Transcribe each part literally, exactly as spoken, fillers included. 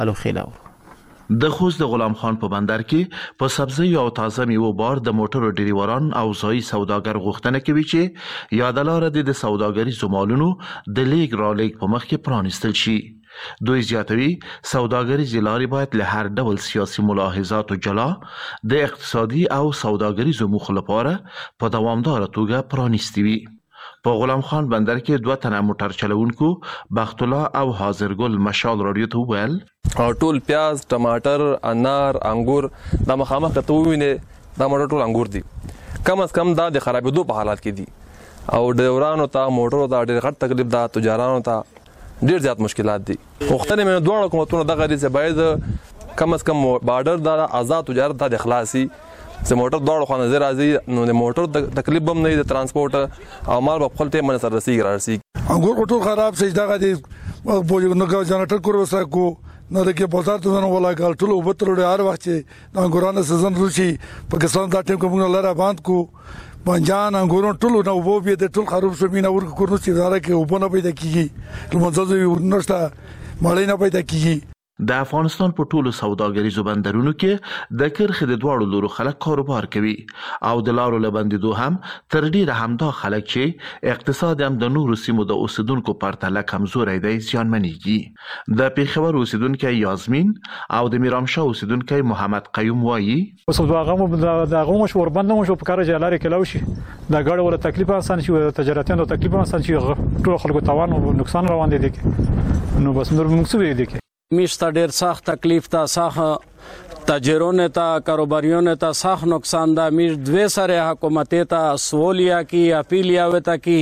الوخیلو. د خوست د غلام خان په بندر کې په سبزی او تازه میوه بار د موټرو ډریوران او ځایي سوداګر غوښتنه کوي چې یاده لاره د سوداګریزو مالونو د لیږ رالېږد په مخ کې پرانیستل شي. دوی زیاتوي سوداګریزې لارې باید له هر ډول سیاسي ملاحظاتو جلا د اقتصادي او سوداګریزو موخو لپاره په دوامداره توګه پرانیستي وي. په غلام خان بندر کې دوه تنه موټر چلوونکو بخت الله او حاضرګل مشال رادیو ته وویل ټول پیاز، ټماټر، انار، انګور دا مخامخ ته ویني دا موټر ټول انګور دي. کم از کم دا د خرابېدو په حالات کې دي او ډریورانو ته موټرو ته ډېر غټ تکلیف ده، تجارانو ته ډېر زیات مشکلات دي. وختونه مې دوه حکومتونو دغه دي باید کم از کم بارډر د آزاد تجارت د اخلاصي چې موټر دوه خو نظر راځي نو د موټر تکلیف هم نه د ترانسپورت او مال په خپل ټیم باندې سره رسیږي راسي. انګور ټول خراب شي دغه دي په نو جنریټر کور وسه کو نه د کې بازار ته نه ولا کال ټول وبترو هر وخت چې د انګورانو سيزن روشي پاکستان دا ټیم کوم لاره باند کو بنجان انګورون ټول نو وو به د ټول خراب شو مینه ورکو کورنو چې دارا کې وبونه پیدا کیږي لمزه نشته مړی نه پیدا کیږي. د افغانستان په ټولو سوداګریزو بندرونو کې د کرخې د دواړو لورو خلک کاروبار کوي او د لارو له بندېدو هم تر ډیره همدا خلک چې اقتصاد هم د نورو سیمو د اوسیدونکو پرتله کمزوری دی زیانمنېږي. د پېښور اوسیدونکی یاسمین او د میرامشاه اوسیدونکی محمد قیوم وایي اوس دغه دغه مشور بند مشو په کار جلاره کې لوشي دا ګړ ولا تکلیف آسان شي تجارتیانو تکلیف آسان شي ټول خلکو توان او نقصان روان دي نو بس نور موږ څه وی دي میشته ډیر سخت تکلیف تا سخت تاجرونه تا کاروباریونه تا سخت نقصان دا میش دوی سره حکومت ته سوالیا کی اپیلیا وتا کی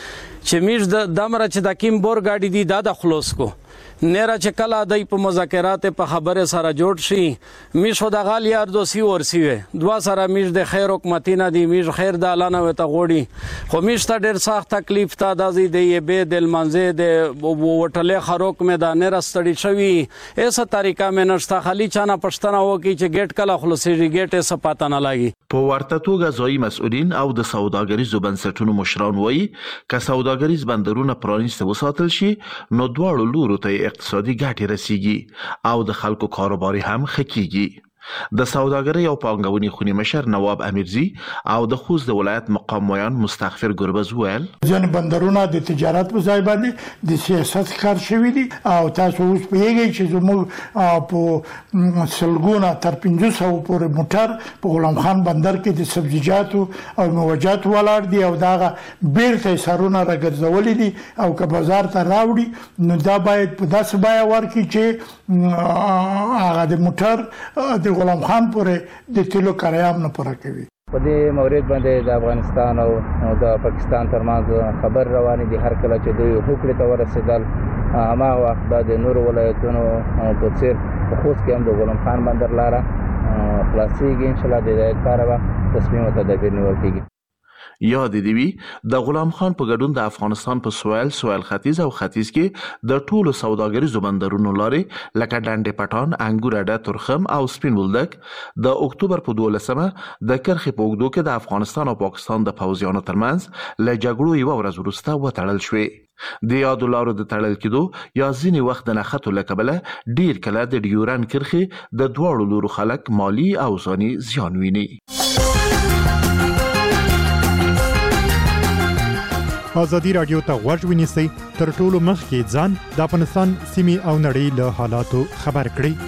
چې میش د دمره چې د کیم بور گاډي دی دا د خلاص کو نره چې کله دای په مذاکرات په خبره سره جوړ شي میشو د غال یار دوسی ورسی وي دوا سره میش د خیر حکومتي نه دی میش خیر د اعلان وته غوړي خو میش ته ډیر سخت تکلیف تا د زی دی به د منځه د وټلې خروک مې د نره ستړي شوی ایسه طریقه مې نشته خالی چانه پښتنه و کی چې ګټ کله خلاصيږي ګټ یې سپاته نه لګي. په ورته توګه ځایي مسؤلین او د سوداګریزو بنسټونو مشران وایي که سوداګریز بندرونه پرانیسته وساتل شي نو دواړو لورو ته اقتصادي ګټې رسیږي او د خلکو کاروباري هم ښه کیږي. د سوداګرۍ او پانګونې خونې مشر نواب امیرزي او د خوست د ولایت مقام ویان مستغفر ګربز ویل ځین بندرونه د تجارت په ځای باندې د سیاست کار شوی دي او تاسو اوس پیږئ چې زموږ په سلګونه تر پنځه سوه پورې موټر په غلام خان بندر کې د سبزیجاتو او میوجات ولاړ دي او داغه بیرته سرونه راګرځولې دي او که بازار ته راوړي نو دا باید په داسې بیه ورکړي چې هغه د موټر د غلام خان پورې د تیلو کرایه نه پوره کوي. په دې مورید باندې د افغانستان او د پاکستان ترمنځ خبر روانې دي هر کله چې دوی هوکړې ته ورسېدل هغه وخت د نورو ولایتونو په څیر په خوست کې هم د غلام خان بندر لاره خلاصېږي ان شاء الله د هدایت لپاره به تصمیم او تدابیر نیول کېږي. یاد دی وی د غلام خان په ګډون د افغانستان په سویل سویل ختیځ او ختیځ کې د ټولو سوداګریزو بندرونو لارې لکه ډنډ پټان انګور اډه ترخم او سپین بولدک د اکتوبر په دولسمه د کرخې په اوږدو کې د افغانستان او پاکستان د پوځیانو ترمنځ له جګړو یوه ورځ وروسته وتړل شوې. د یادو لارو د تړل کېدو یا ځینې وخت د نښتو له کبله ډیر کله د ډیورن کرښې د دواړو لورو خلک مالی او ځاني زیان ویني. ازادي رادیو ته غوږ ونیسئ تر ټولو مخکې ځان د افغانستان سیمې او نړۍ له حالاتو خبر کړئ.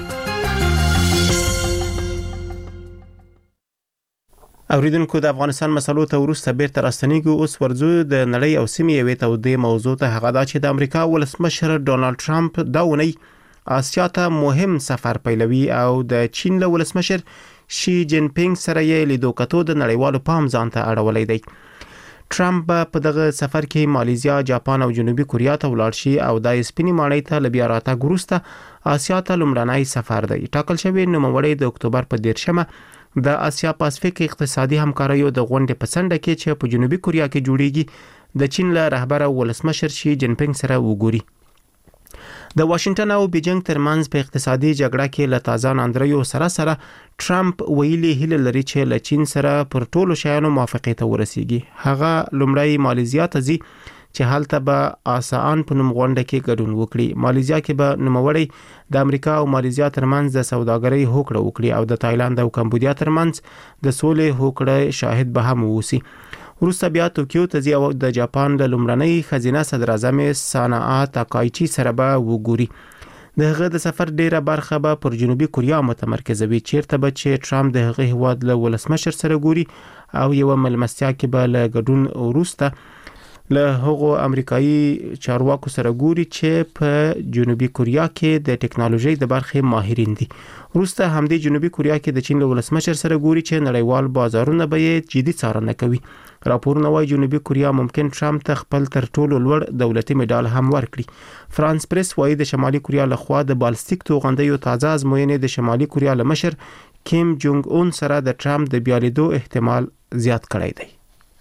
اوریدونکو د افغانستان مسلو ته وروسته بیرته راستنیږو. اوس ورځو د نړۍ او سیمې یوې تودې موضوع ته هغه دا چې د امریکا ولسمشر ډونالد ټرمپ دا اونۍ آسیا ته مهم سفر پیلوي او د چین له ولسمشر شي جین پینګ سره یې لیدو کتو د نړیوالو پام ځان ته اړولی دی. ټرمپ په دغه سفر کې مالیزیا، جاپان او جنوبي کوریا ته ولاړ شي او د سپینې ماڼۍ ته له بیا راتګ وروسته آسیا ته لومړنی سفر دی. ټاکل شوی نوموړی د اکتوبر په دیرشمه د آسیا پاسفیک اقتصادي همکاریو د غونډې په څنډه کې چې په جنوبي کوریا کې جوړیږي د چین له رهبر ولسمشر شي جین پینګ سره وګوري. د واشنگټن او بیجینګ ترمنځ په اقتصادي جګړه کې له تازه ناندریو سره سره ټرمپ ویلي هیله لري چې له چین سره پر ټولو شیانو موافقې ته ورسیږي. هغه لومړی مالیزیا ته ځي چې هلته به آسان په نوم غونډه کې ګډون وکړي. مالیزیا کې به نوموړی د امریکا او مالیزیا ترمنځ د سوداګرۍ هوکړه وکړي او د تایلند او کمبودیا ترمنځ د سولې هوکړه شاهد به هم ووسی. وروسته بیا توکیو ته ځي او د جاپان د لومړنۍ خزینه صدر اعظم ساناآ تاکایچی سره به وګوري. د هغه د سفر ډیره برخه به پر جنوبي کوریا متمرکزه وي، چیرته به چې ټرامپ د هغه هیواد له ولسمشر سره ګوري او یو ملمستیا کې به له ګډون وروسته له هغو امریکایي چارواکو سره ګوري چې په جنوبي کوریا کې د ټکنالوژي د برخې ماهرین دي. وروسته همدې جنوبي کوریا کې د چین له ولسمشر سره ګوري چې نړیوال بازارونه به جدي څارنه کوي. راپورونه وايي جنوبي کوریا ممکن ټرامپ ته خپل تر ټولو لوړ دولتي میډال هم ورکړي. فرانس پریس وايي د شمالي کوریا لخوا د بالستیک توغندیو تازه ازموینې د شمالي کوریا له مشر کیم جونګ اون سره د ټرامپ د بیالیدو احتمال زیات کړی دی.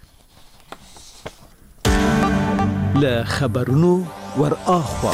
له خبرونو ور اخوا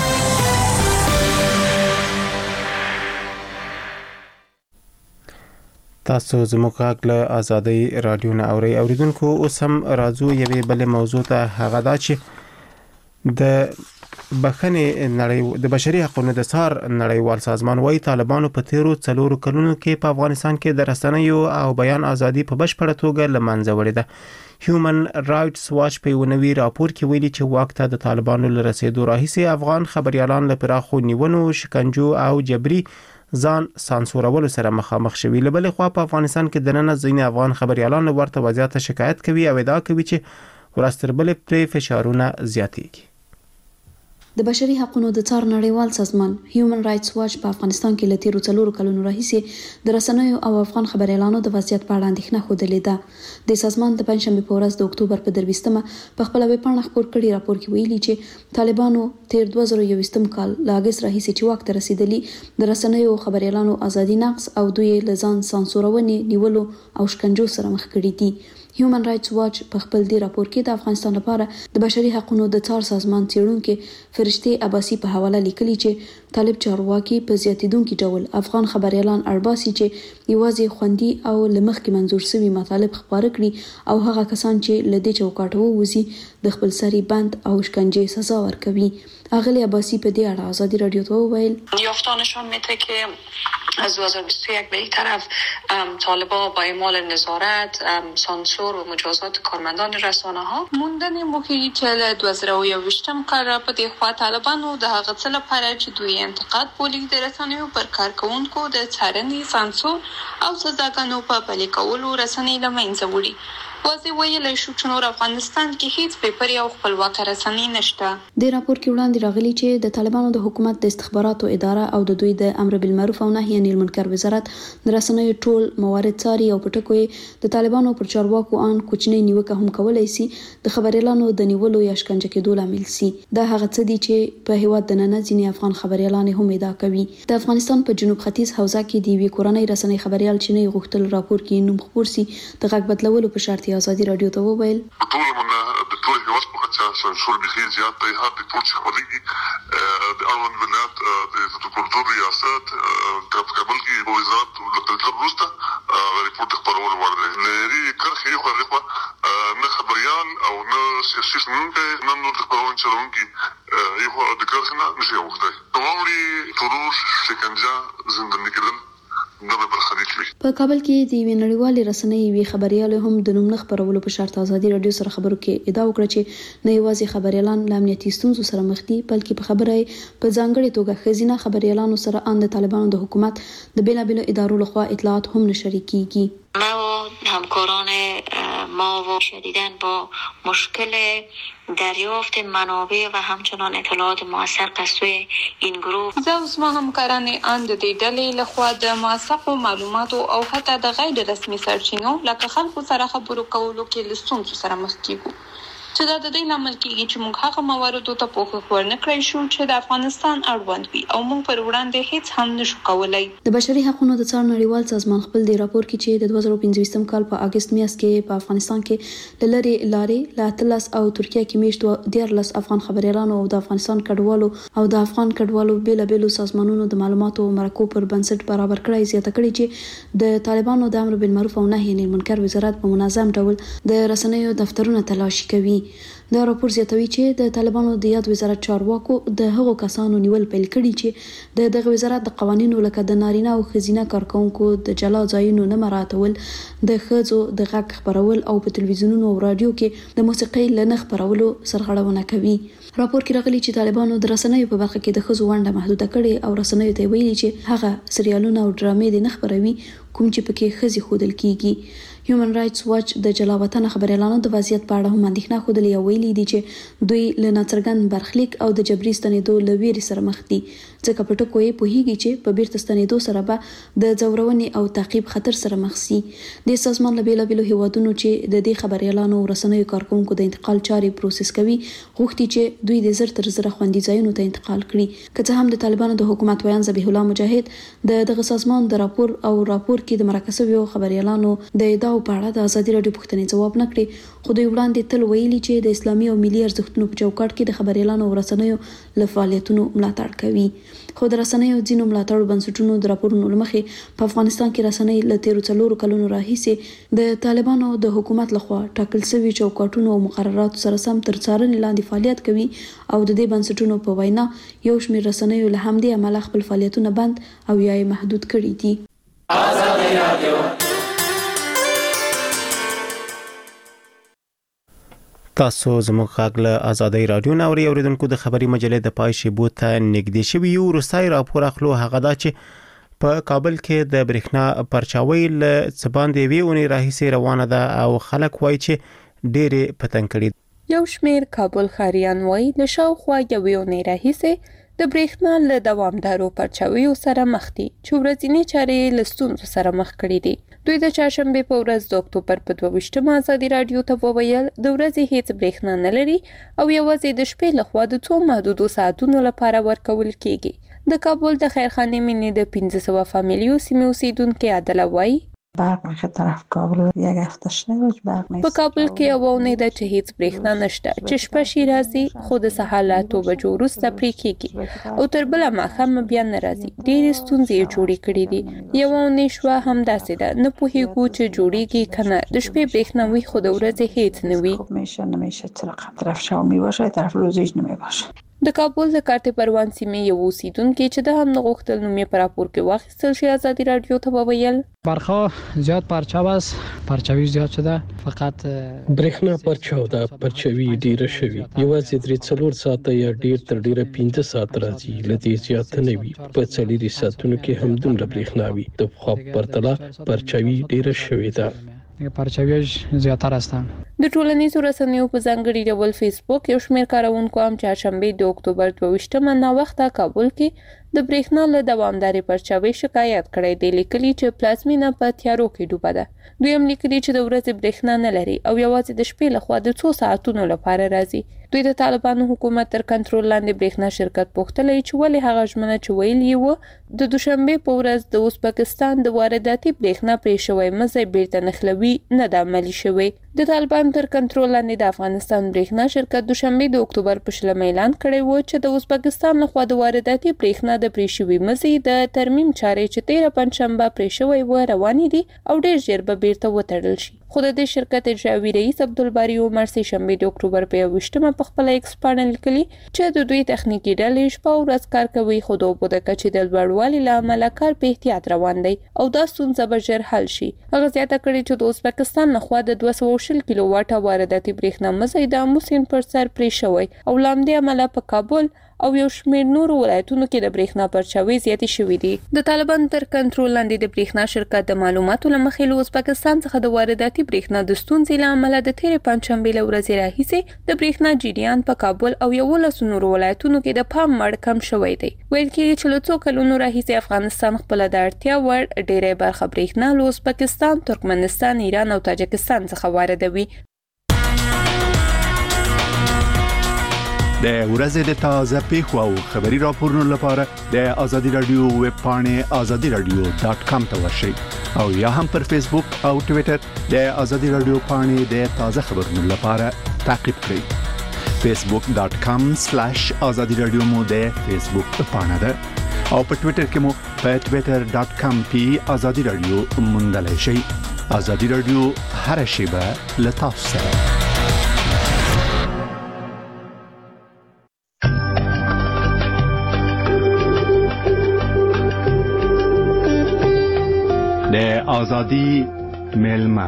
تاسو زموږ غږ له آزادۍ رادیو نه اورئ. اوریدونکو اوس هم راځو یوې بلې موضوع ته، هغه دا چې د بخښنې نړۍ د بشري حقوقو د څار نړیوال سازمان وايي طالبانو په تیرو څلورو کلونو کې په افغانستان کې د رسنیو او بیان ازادي په بشپړه توګه له منځه وړې ده. هیومن رائټس واچ په یو نوي راپور کې ویلي چې واک ته د طالبانو له رسیدو راهیسې افغان خبريالان له پراخو نیونو، شکنجو او جبري ځان سانسورولو سره مخامخ شوي. له بلې خوا په افغانستان کې د نن ځینې افغان خبريالان ورته وضعیت شکایت کوي او ادعا کوي چې ورستربل پرې فشارونه زیاتېږي. د بشري حقوقو د څار نړیوال سازمان هیومن رائټس واچ په افغانستان کې له تیرو څلورو کلونو راهیسې د رسنیو او افغان خبريالانو د وضعیت په اړه اندېښنه ښودلې ده. د سازمان د پنځشنبه په ورځ د اکتوبر په درویشتمه په خپل ویبپاڼه خپور کړي راپور کې ویلي چې طالبانو تیر دوه زره یوویشتم کال له اگست راهیسې چې واک ته رسیدلي د رسنیو او خبريالانو ازادي نقض او دوی له ځان سانسورونې، نیولو او شکنجو سره مخ کړي دي. هیومن رائټس واچ په خپل دی راپور کې د افغانستان لپاره د بشري حقوقو د څار سازمان څېړونکو فرشتي عباسي په حواله لیکلي چې طالب چارواکي په زیاتیدونکي ډول افغان خبريالان ارباسي چې یوازې خوندي او لمخکې منظور شوي مطالب خبره کړي او هغه کسان چې لدې چوکاټ ووزي د خپل سری بند او شکنجه سزا ورکوي. اغلی عباسی په دې اړه آزادی رادیو ته وویل یافته نشان میده که از دو هزار و بیست و یک به این طرف طالبان با اعمال نظارت، سانسور و مجازات کارمندان رسانه ها موندن موقعی که دو هزار و یوویشتم کار په دې خوا طالبانو د هغه څه لپاره چې دوی انتقاد بولي د رسنیو پر کارکونکو د څارنې، سانسور او سزاګانو په پلي کولو رسنۍ له منځه وړي. واضح ویلی شو چې نور افغانستان کې هیڅ پیپري او خپلواکه رسنۍ نشته. د راپور کې وړاندې راغلي چې د طالبانو د حکومت د استخباراتو اداره او د دوی د امر بالمعروف او نهي عن المنکر وزارت د رسنیو ټول موارد څاري او په ټکو یې د طالبانو پر چارواکو ان کوچنی نیوکه هم کولای شي د خبريالانو د نیولو یا شکنجه کېدو لامل شي. دا هغه څه دي چې په هیواد د نن ځینې افغان خبريالان هم ادعا کوي. د افغانستان په جنوب ختیځ حوزه کې د وی کورنۍ رسنۍ خبريال چې نه غوښتل راپور کې نوم خبر سي د غږ بدلولو په شرط آزادي رادیو ته وویل ټول من د ټول هیواد په کچه سانسور به زیات دی. هر د ټول خبري د اړوند ولایت د کلتور ریاست د کابل کې وزارت د کلتور وروسته ریپورت خبرول ورده لري کرخي خو هغه نه خبريال او نه سیاسي څنګه نه نو د خبرون چلونکي یو د کرخنه نشي وخته نووري تروش شکنجه زنداني کېدل. په کابل کې د وی نړیوالې رسنۍ وی خبريال هم د نوم خبرولو په شرط آزادي رادیو سره خبرو کې ادعا وکړه چې نه یوازې خبريالان له امنیتي ستونزو سره مخ دي بلکې په خبره په ځانګړي توګه خزینه خبريالانو سره ان د طالبانو د حکومت د بیلابیلو ادارو لخوا اطلاعات هم نشر کیږي. ما و همکاران ما و شدیداً با مشکل دریافت منابع و همچنان اطلاعات موثق از سوی این گروه زه اوس ما همکاران اند د ډلې لخوا د موثقو معلوماتو او حتی د غیر رسمي سرچینو لکه خلکو سره خبرو کولو کې له ستونزو سره مخ کیږو چې دا د دې لامل کېږي چې موږ هغه مواردو ته پوښښ ورنکړی شو چې د افغانستان اړوند وي او موږ پر وړاندې هیڅ هم نشو کولای. د بشري حقوقو د څار نړیوال سازمان خپل دی راپور کې چې د دوه زره پنځه کال په اگست میاشت کې په افغانستان کې د لری لارې لا تلس او ترکیه کې میشت دیارلس افغان خبريالانو او د افغانستان کډوالو او د افغان کډوالو بیل بیلو سازمانونو د معلوماتو مرکو پر بنسټ برابر کړای زیاته کړي چې د طالبانو د امر بالمعروف او نهي عن المنکر وزارت په منظم ډول د رسنیو دفترونه تلاشي کوي. دا راپور زیاتوي چې د طالبانو د یاد وزارت چارواکو د هغو کسانو نیول پیل کړي چې د دغه وزارت د قوانینو لکه د نارینه او ښځینه کارکونکو د جلا ځایونو نه مراعاتول، د ښځو د غږ خپرول او په تلویزیونونو او رادیو کې د موسیقۍ له نه خپرولو سرغړونه کوي. راپور کې راغلي چې طالبانو د رسنیو په برخه کې د ښځو ونډه محدوده کړې او رسنیو ته ویلي چې هغه سریالونه او ډرامې د نه خپروي کوم چې پکې ښځې ښودل کیږي. هیومن رائټس واچ د جلا وطن خبريالانو د وضعیت په اړه هم اندېښنه ښودلې او ویلي دي چې دوی له ناڅرګند برخلیک او د جبري ستنېدو له ویرې سره مخ دي، ځکه په ټکو یې پوهیږي چې په بیرته ستنېدو سره به د ځورونې او تعقیب خطر سره مخ شي. د سازمان له بیلابیلو هیوادونو چې د دې خبريالانو او رسنیو کارکونکو د انتقال چارې پروسس کوي غوښتي چې دوی د زر تر زره خوندي ځایونو ته انتقال کړي. که څه هم د طالبانو د حکومت ویان ذبیح الله مجاهد د دغه سازمان د راپور او راپور کې د مرکه شویو خبريالانو د ادعاو په اړه د ازادي راډیو پوښتنې ځواب نه کړي، خو دوی وړاندې تل ویلي چې د اسلامي او ملي ارزښتونو په چوکاټ کې د خبريالانو او رسنیو له فعالیتونو ملاتړ کوي. خو د رسنیو ځینو ملاتړو بنسټونو د راپورونو له مخې په افغانستان کې رسنۍ له تیرو څلورو کلونو راهیسې د طالبانو د حکومت لخوا ټاکل شوي چوکاټونو او مقرراتو سره سم تر څارنې لاندې فعالیت کوي او د دې بنسټونو په وینا یو شمېر رسنیو له همدې امله خپل فعالیتونه بند او یا یې محدود کړي دي. آزادي رادیو تاسو زموږ غږ له آزادۍ رادیو نه اورئ. اوریدونکو د خبري مجلې د پای شیبو ته نږدې شوي یو وروستی راپور اخلو هغه دا چې په کابل کې د برېښنا پرچاوۍ له څه باندې یوې اونۍ راهیسې روانه ده او خلک وایي چې ډېرې په تنګ کړي. یو شمېر کابل ښاریان وایي له شاوخوا یوې اونۍ راهیسې د برېښنا له دوامدارو پرچاویو سره مخ دي چې ورځنی چارې له ستونزو سره مخ کړي دي. دوی د چهارشنبې په ورځ د اکتوبر په دوه ویشتمه ازادي راډیو ته وویل د ورځې هیڅ برېښنا نه لري او یوازې د شپې لخوا د څو محدودو ساعتونو لپاره ورکول کیږي. د کابل د خیرخانې مینې د پنځه سوه فامیلیو سیمې اوسیدونکې عادله وایي برق میشه طرف کابل یک هفته شده روز برق نیست. په کابل کې یوه اونۍ ده چې هیڅ برېښنا نشته چې شپه شي راځي خو د سهار له اتو بجو وروسته پرې کېږي او تر بله ماښامه بیا نه راځي. ډېرې ستونزې یې جوړې کړي دي. یوه اونۍ شوه همداسې ده، نه پوهېږو چې جوړېږي که نه. د شپې برېښنا وي خو د ورځې هیڅ نه وي. خوب میشه نمیشه طرف طرف شب میباشه طرف روزیش نمیباشه. د کابل د کارت پروان سیمې یو اوسیدونکي چې د هم نه غوښتل نوم یې په راپور کې واخیستل شي ازادي راډیو ته وویل برخا زیاد پرچاو است، پرچاوی زیاد شده، فقط برېښنا پرچاو ده، پرچاوی ډیره شوی، یوازې درې څلور ساعته یا ډیر تر ډیره پنځه ساعت راځي، له دې زیات نه وي. په څلورو ساعتونو کې هم دومره برېښنا وي. د پخوا په پرتله پرچاوی ډیره شوې ده. پرچاویش زیاتر هستن. د ټولنیزو رسنیو په ځانګړي ډول فیسبوک یو شمېر کاروونکو هم چهارشنبې د اکتوبر دوه ویشتمه ناوخته کابل کې د برېښنا له دوامدارې پرچاوۍ شکایت کړی دی. لیکلي چې پلازمینه په تیارو کې ډوبه ده. دوی هم لیکلي چې د ورځې برېښنا نه لري او یوازې د شپې لخوا د څو ساعتونو لپاره راځي. دوی د طالبانو حکومت تر کنټرول لاندې برېښنا شرکت پوښتلی چې ولې هغه ژمنه چې ویلي وه د دوشنبې په ورځ د ازبکستان د وارداتي برېښنا پرې شوی مزی بیرته نښلوي نه ده عملي شوی. د طالبانو تر کنټرول لاندې د افغانستان برېښنا شرکت دوشنبې د اکتوبر په شلمه اعلان کړی و چې د ازبکستان لخوا د وارداتي برېښنا د پرې شوي مزي د ترمیم چارې چې تیره پنجشنبه پرې شوی و روانې دي او ډېر ژر به بیرته وتړل شي. خو د دې شرکت اجرایوي رئیس عبدالباري عمر سه شنبې د اکتوبر په یوویشتمه په خپله ایکس پاڼه لیکلي چې د دوی تخنیکي ډلې شپه او ورځ کار کوي خو د اوبو د کچې د لوړوالي له امله کار په احتیاط روان دی او دا ستونزه به ژر حل شي. هغه زیاته کړې چې د ازبکستان لخوا د دوه سوه شل کیلو واټه وارداتي برېښنا مزی د آمو سیند پر سر پرې شوی او له همدې امله په کابل او یو شمېر نورو ولایتونو کې د برېښنا پرچاوۍ زیاتې شوي دي. د طالبانو تر کنټرول لاندې د برېښنا شرکت د معلوماتو له مخې له ازبکستان څخه د وارداتي برېښنا د ستونزې له امله د تېرې پنجشنبې له ورځې راهیسې د برېښنا جریان په کابل او یولسو نورو ولایتونو کې د پام وړ کم شوی دی. ویل کېږي چې له څو کلونو راهیسې افغانستان خپله د اړتیا وړ ډېری برخه برېښنا له ازبکستان، ترکمنستان، ایران او تاجکستان څخه واردوي. د ورځې د تازه پیښو او خبري راپورونو لپاره د ازادي رادیو ویب پاڼې ازادي رادیو ډاټ کام ته ورشئ او یا هم پر فیسبوک او ټوئیټر د ازادي رادیو پاڼې د تازه خبرونو لپاره تعقیب کړئ. فیسبوک ډاټ کام سلیش ازادي رادیو مو د فیسبوک پاڼه ده او په ټوئیټر کې مو په ټوئیټر ډاټ کام پی ازادي رادیو موندلای شئ. ازادي رادیو هر شیبه له تاسو سره. د ازادي میلمه.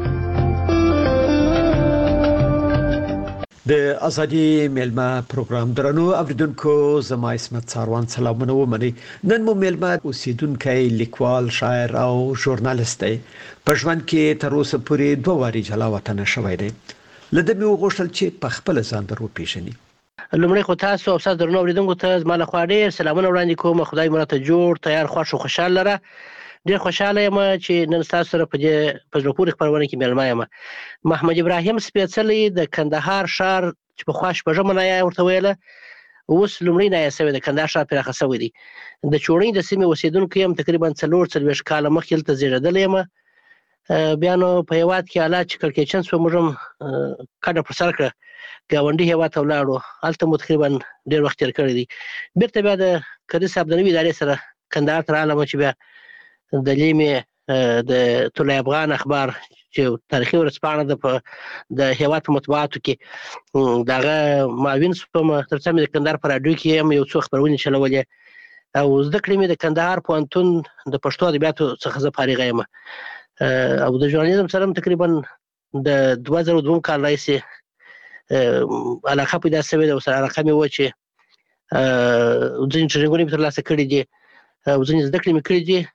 د ازادي میلمه پروګرام درنو اوریدونکو، زما اسمت ساروان سلامونه ومني. نن مو میلمه اوسیدونکی لیکوال، شاعر او ژورنالیست دی. په ژوند کې تر اوسه پورې دوه واري جلا وطن شوی دی. لده مې وغوښتل چې په خپل ځان در وپېژني. لومړی خو تاسو او تاسو درنو اوریدونکو ته زما له خوا ډېر سلامونه وړاندې کوم. خدای مو راته جوړ، تیار، خوښ او خوشحال لره. ډېر خوشحاله یم چې نن ستاسو سره په دې په زړه پورې خپرونه کې میلمه یم. محمد ابراهیم سپېڅلی د کندهار ښار چې پخوا شپږمه نایه ورته ویله، اوس لومړی نایه شوی د کندهار ښار پراخه شوی دی. د چوڼۍ د سیمې اوسېدونکی یم. تقریبا څلور څلوېښت کاله مخکې هلته زېږېدلی یم. بیا نو په هېواد کې حالات چې کړکېچن شوه، موږ هم کډه پر سر کړه، ګاونډي هېواد ته ولاړو. هلته مو تقریبا ډېر وخت تېر کړی دی. بېرته بیا د کري صاحب د نوي ادارې سره کندهار ته راغلم چې بیا د لیمې د طلوع افغان اخبار چې تاریخي ورځپاڼه ده په د هېواد په مطبوعاتو کې، د هغه معاون شوم. تر څو مې د کندهار په راډیو کې هم یو څو خپرونې چلولې او زده کړې مې د کندهار پوهنتون د پښتو ادبیاتو څخه زه فارغه یم. او د ژورنالیزم سره هم تقریبا د دوه زره دوه کال راهیسې علاقه پیدا شوې ده. ورسره علاقه مې وه چې ځینې ټرینینګونه مې ترلاسه کړي دي او ځینې زده کړې مې کړي دي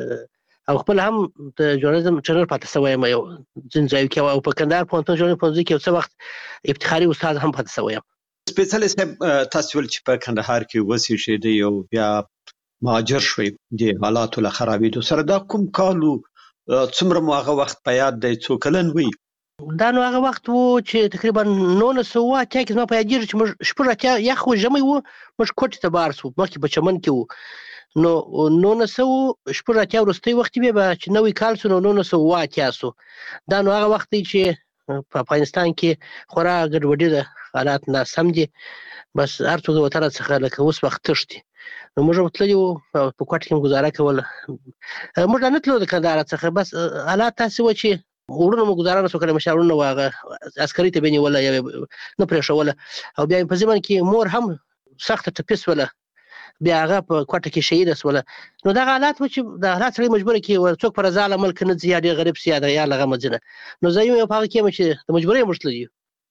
او خپل هم د ژورنالیزم ټرینر پاتې شوی یم یو ځینې ځایو کې. او په کندهار پوهنتون ژورنالیزم پوهنځي کې یو څه وخت افتخاري استاد هم پاتې شوی یم. سپېڅلی صاحب، تاسو ویل چې په کندهار کې وسېږئ او بیا مهاجر شوئ د حالاتو له خرابېدو سره. دا کوم کال و؟ څومره مو هغه وخت په یاد دی؟ څو کلن وئ؟ دا نو هغه وخت و چې تقریبا نولس سوه اتیا کې زما په یادېږي چې موږ شپږ اتیا یخ و، ژمی و، موږ کوټې ته بار شو. مخکې په چمن کې و. نو نولس سوه شپږ اتیا وروستی وخت بیا به چې نوی کال شو نو نولس سوه اووه اتیا شو. دا نو هغه وخت دی چې په افغانستان کې خورا ګډوډي ده، حالات ناسم دي. بس هر څوک د وطن څخه لکه اوس وخت تښتي. نو موږ هم تللي وو په کوټه کې هم ګزاره کوله. موږ نه تلو د کندهار څخه، بس حالات داسې وه چې وروڼو مو ګزاره نه شو کړی. مشر وروڼه وه، هغه عسکري ته به یې نیوله یا نه پرېښوله. او بیا په ضمن کې مور هم سخته ټپي شوله، بیا هغه په کوټه کې شهیده شوله. نو دغه حالات و چې د حالات سړی مجبوره کړي څوک په رضا له ملک نه ځي، یا ډېر غریب سي یا د عیال له غمه ځي نه. نو زه یم په هغه کې یم چې د مجبورۍ موږ تللي یو.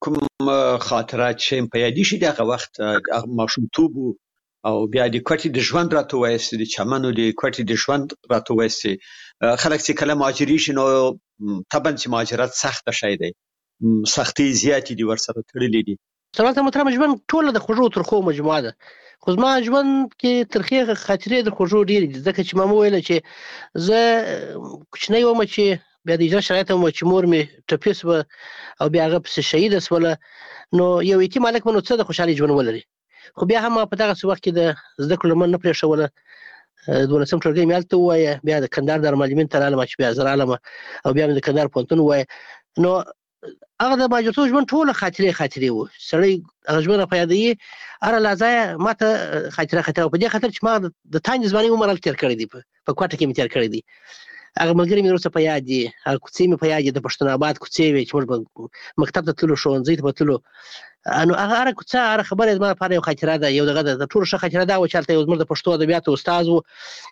کوم خاطرات چې په یادې شي د هغه وخت ماشومتوب و او بیا د کوټې د ژوند راته ووایاست، د چمنو د کوټې د ژوند راته ووایاست. خلک چې کله مهاجرېږي نو طبعا چې مهاجرت سخته شی دی، سختۍ زیاتې دي ورسره تړلې دي. سلامت محترم، ژوند ټوله د خوږو ترخو مجموعه ده، خو زما ژوند کې ترخې خاطرې د خوږو ډېرې دي. ځکه چې ما وویله چې زه کوچنی وم چې بیا د هجرت شرایط هم چې مور مې ټپي شوه او بیا هغه پسې شهیده شوله. نو یو یتیم هلک به نو څه د خوشحالۍ ژوند ولري. خو بیا هم په دغسې وخت کې د زده کړو لمن نه پرېښوله. دولسم ټولګی مې هلته ووایه، بیا د کندهار دارالمعلمین ته رالم چې بیا زه رالم او بیا مې د کندهار پوهنتون ووایه. نو هغه د مهاجرتوب ژوند ټوله خاطرې خاطرې وو. سړی هغه ژوند په یادوي، هره لحظه یې ما ته خاطره خاطره په دې خاطر چې ما د تانجې ځوانۍ عمر هلته تېر کړی دی، په کوټه کې مې تېر کړی دی. هغه ملګري مې وروسته په یاد دي، هغه کوڅې مې په یاد دي، د پښتون آباد کوڅې وې چې موږ به مکتب ته تللو، ښوونځي ته به تللو. نو هغه هره کوڅه هره خبره یې زما لپاره یو خاطره ده. یو دغه د ټولو ښه خاطره دا وه چې هلته یو زموږ د پښتو ادبیاتو استاد و،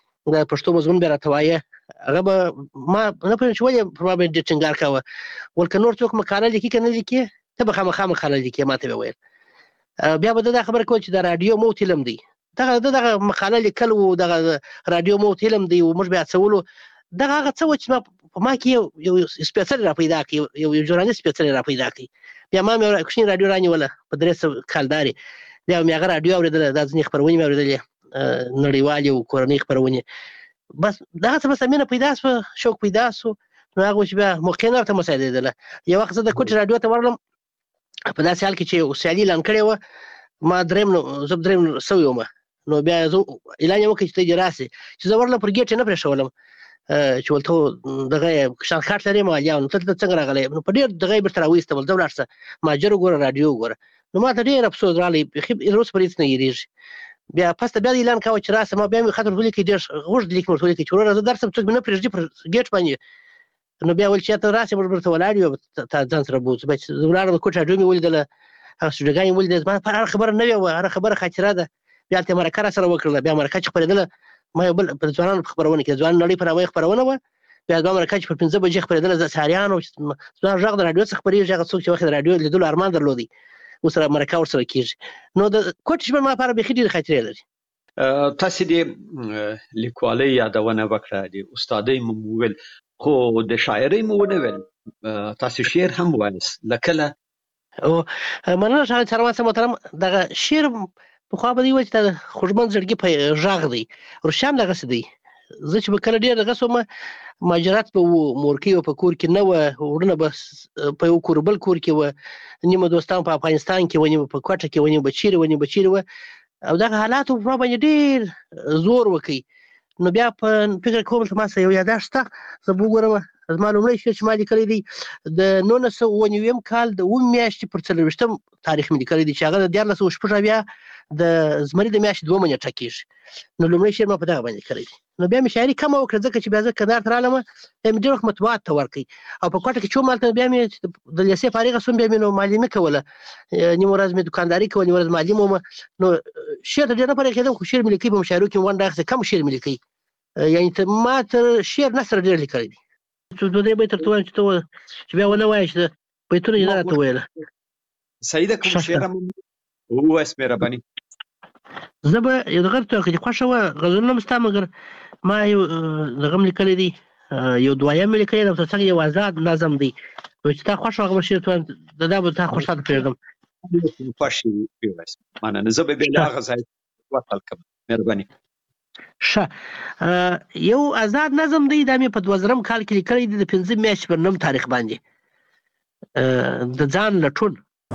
د پښتو مضمون به یې راته وایه. هغه به ما نه پوهېږم چې ولې پر ما باندې ډېر ټینګار کاوه. ول که نور څوک مقاله لیکي که نه لیکي، ته به خامخا مقاله لیکې، ما ته به ویل. بیا به ده دا خبره کوله چې د راډیو موت علم دی. دغه ده دغه مقاله لیکل و، دغه راډیو موت علم دی و، موږ به هڅولو. دغه هغه څه و چې په ما کې یو سپېڅلی را پیدا کړي، یو ژورنالست سپېڅلی را پیدا کړي. بیا ما مې کوچنۍ راډیو رانیوله په درې سوه کالدارې. بیا مې هغه راډیو اورېدله، دا ځینې خپرونې مې اورېدلې نړیوالې او کورنۍ خپرونې. بس دغسې بس مینه پیدا شوه، شوق پیدا شو. نو هغه و چې بیا موقع نه ورته مساعدېدله. یو وخت زه د کوټې راډیو ته ورغلم په داسې حال کې چې یو سیالي اعلان کړې وه. ما درېیم زه درېیم سوی وم. نو بیا زه اعلان یې وکړ چې ته دې راسې. چې زه ورغلم پر ګیټ یې نه پرېښولم چې ولته دغه شان کارت لرې مالیان، ته دلته څنګه راغلی؟ نو په ډېر دغه یې بېرته راوایسته ول، ځه ولاړ شه مهاجر وګوره، راډیو وګوره. نو ما ته ډېر افسوس راغلی، بیخي اوس پر هېڅ نه هېرېږي. بیا پس ته بیا د اعلان کوه چې راسه. ما بیا مې خط ورته ولیکئ، ډېر اوږد لیک مې ورته ولیکئ چې وروره زه درسم، څوک مې نه پرېږدي پر ګیټ باندې. نو بیا ویل چې یا ته راسې موږ درته ولاړ یو، تا ځان سره بوځو. بیا چې زه ولاړم د کوټې راډیو مې ولیدله، هغه سټوډیوګانې مې ولیدلې، زما لپاره هره خبره نوې وه، هره خبره خاطره ده. بیا هلته یې مرکه را سره وکړله. بیا مرکه چې خپرېدله، ما یو بل په ځوانانو په خپرونه کې د ځوانانو نړۍ په نامه یې خپرونه وه، بیا دوه مرکه چې پر پنځه بجې خپرېدله د سهاریانو زما غږ د راډیو څخه خپرېږي هغه څوک چې وخت د راډیو لیدلو ارمان درلودی ورسره مرکه ورسره کېږي. نو د کوټې شپه ما لپاره بیخي ډېرې خاطرې لري. تاسو د لیکوالۍ یادونه وکړه، د استادۍ مو وویل، خو د شاعرۍ مو ونه ویل. تاسو شعر هم وایاست، لکله او مننه شاعر سروان صاحب محترم. دغه شعر پخوا به دی وایي چې د خوږمن زړګي په غږ دی، روسیه هم دغسې دی. زه چې به کله ډېر دغسې وم مهاجرت به و، مورکۍ به په کور کې نه وه، وروڼه به په یو کور بل کور کې وه، نیمه دوستان په افغانستان کې وه، نیمه په کوټه کې وه، نیمه به چیرې وه، نیمه به چیرې وه، او دغه حالاتو په ما باندې ډېر زور وکړي. نو بیا په فکر کوم چې ما سره یو یادښت شته، زه به وګورم. زما لومړی شعر چې ما لیکلی دی د نولس سوه اووه نویم کال د اوومې میاشتې پر څلرویشتم تاریخ مې لیکلی دی چې هغه د دیارلس سوه شپږ اویا د زمري د میاشتې دومه نیټه کېږي. نو لومړی شعر ما په دغه باندې لیکلی دی. نو بیا مې شاعري کمه وکړه ځکه چې بیا زه کندهار ته رالم، بیا مې ډېر وخت مطبوعات ته ورکړ او په کوټه کې چې وم هلته بیا مې د لیسې فارغه شوم، بیا مې نو معلمي کوله، نیمه ورځ مې دوکانداري کوله، نیمه ورځ معلم وم. نو شعر ته ډېر نه فارغېدم، خو شعر مې لیکي، په مشاعرو کې مې ونډه اخیستې، کم شعر مې لیکي، یعنې ما تر شعر نثر ډېر لیکلی دی. دوه درې بیته درته وایم چې ته چې بیا ونه وایې چې بیتونه یې نه راته ویله. صحیح ده، کوم شعر هم ووایاست مهرباني. زه به یو دغه ته که دې خوښه وه غزلونه هم ستا، مګر ما یو دغه هم لیکلی دی، یو دویم مې لیکلی دی او تر څنګ یو آزاد نظم دی. چې تا خوښ وه هغه به شعر ته وایم، د دا به تا خوښ تا ته پرېږدم. خوښ یې ووایاست، مننه. زه به بیا د هغه ځای وصل کړم، مهرباني. ښه، یو آزاد نظم دی، دا مې په دوه زرم کال کې لیکلی دی، د پنځه میاشتې پر نهم تاریخ باندې، د ځان لټون.